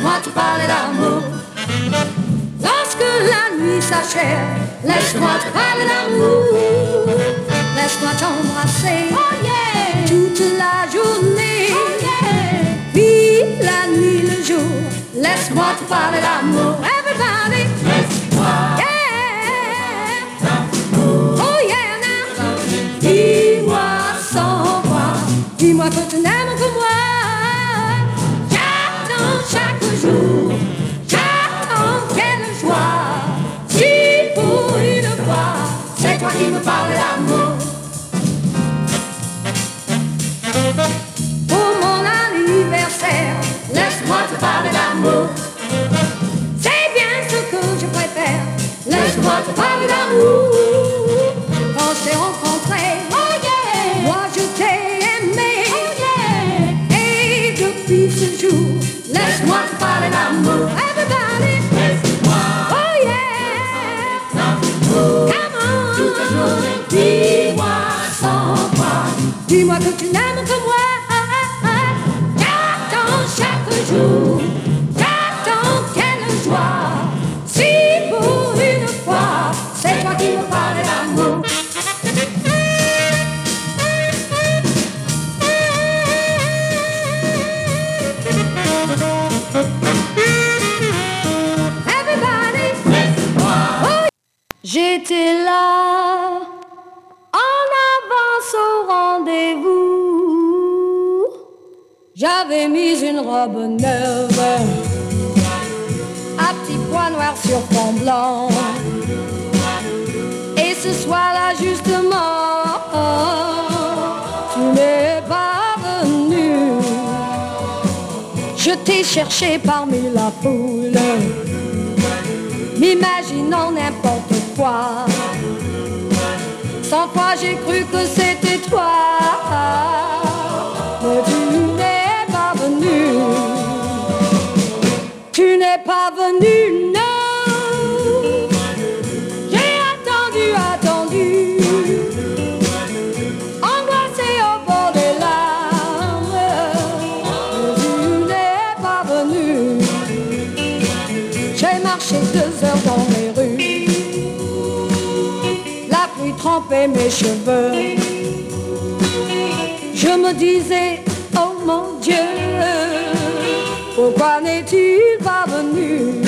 laisse-moi te parler d'amour. Lorsque la nuit s'achève, laisse-moi te parler d'amour. Laisse-moi t'embrasser, oh yeah, toute la journée, oh yeah. Puis la nuit, le jour, laisse-moi te parler d'amour. Everybody, laisse-moi, yeah, oh yeah, now. Dis-moi sans voix, dis-moi que tu n'aimes que moi. J'attends chaque jour, j'attends quelle joie. Si pour une fois, c'est toi qui me parles d'amour. Pour mon anniversaire, laisse-moi te parler d'amour. C'est bien ce que je préfère, laisse-moi te parler d'amour. Quand je t'ai rencontré, oh yeah, moi je t'ai aimé, oh yeah. Et depuis ce jour, laisse-moi te parler d'amour. Everybody, laisse-moi, oh yeah, come on, toute la journée, dis-moi sans voix, dis-moi que tu n'aimes que moi. J'attends chaque jour, j'attends quelle joie. Si pour une fois, c'est toi qui me parles d'amour. Everybody, laisse-moi. Oh. J'étais là, en avance au rendez-vous. J'avais mis une robe neuve, à petits pois noirs sur fond blanc. Et ce soir-là justement, tu n'es pas venu. Je t'ai cherché parmi la foule, m'imaginant n'importe quoi. 100 fois j'ai cru que c'était toi, mais tu n'es pas venu. Tu n'es pas venu, non. J'ai attendu, angoissé au bord des larmes, mais tu n'es pas venu. J'ai marché 2 heures dans les rues, la pluie trempait mes cheveux. Je me disais, oh mon Dieu, pourquoi n'est-il pas venu?